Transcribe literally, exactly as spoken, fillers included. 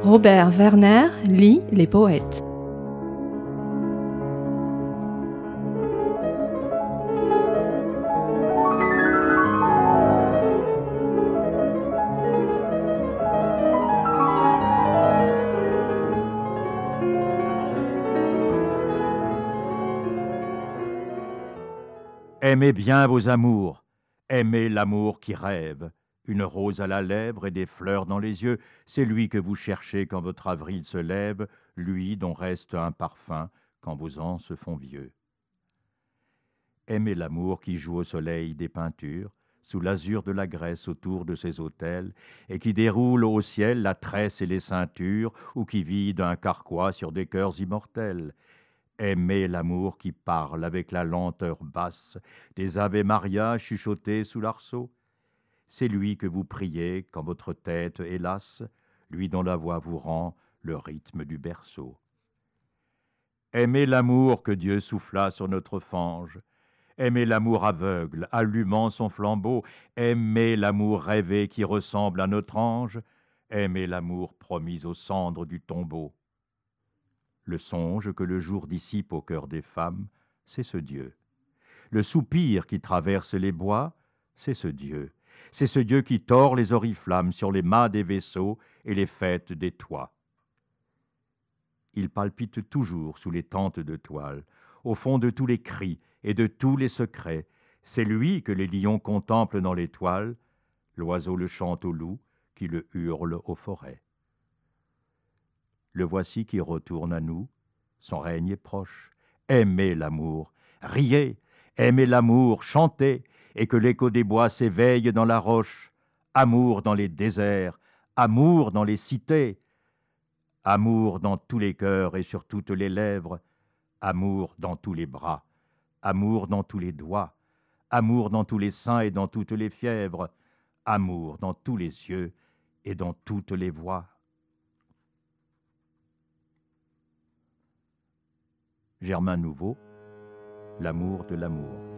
Robert Werner lit les poètes. Aimez bien vos amours, aimez l'amour qui rêve. Une rose à la lèvre et des fleurs dans les yeux, c'est lui que vous cherchez quand votre avril se lève, lui dont reste un parfum quand vos ans se font vieux. Aimez l'amour qui joue au soleil des peintures, sous l'azur de la Grèce autour de ses autels, et qui déroule au ciel la tresse et les ceintures, ou qui vide un carquois sur des cœurs immortels. Aimez l'amour qui parle avec la lenteur basse des Ave Maria chuchotés sous l'arceau. C'est lui que vous priez quand votre tête est lasse, lui dont la voix vous rend le rythme du berceau. Aimez l'amour que Dieu souffla sur notre fange, aimez l'amour aveugle, allumant son flambeau, aimez l'amour rêvé qui ressemble à notre ange, aimez l'amour promis aux cendres du tombeau. Le songe que le jour dissipe au cœur des femmes, c'est ce Dieu. Le soupir qui traverse les bois, c'est ce Dieu. C'est ce Dieu qui tord les oriflammes sur les mâts des vaisseaux et les fêtes des toits. Il palpite toujours sous les tentes de toile, au fond de tous les cris et de tous les secrets. C'est lui que les lions contemplent dans l'étoile, l'oiseau le chante au loup qui le hurle aux forêts. Le voici qui retourne à nous, son règne est proche. Aimez l'amour, riez, aimez l'amour, chantez, et que l'écho des bois s'éveille dans la roche. Amour dans les déserts, amour dans les cités, amour dans tous les cœurs et sur toutes les lèvres, amour dans tous les bras, amour dans tous les doigts, amour dans tous les seins et dans toutes les fièvres, amour dans tous les yeux et dans toutes les voix. Germain Nouveau, L'amour de l'amour.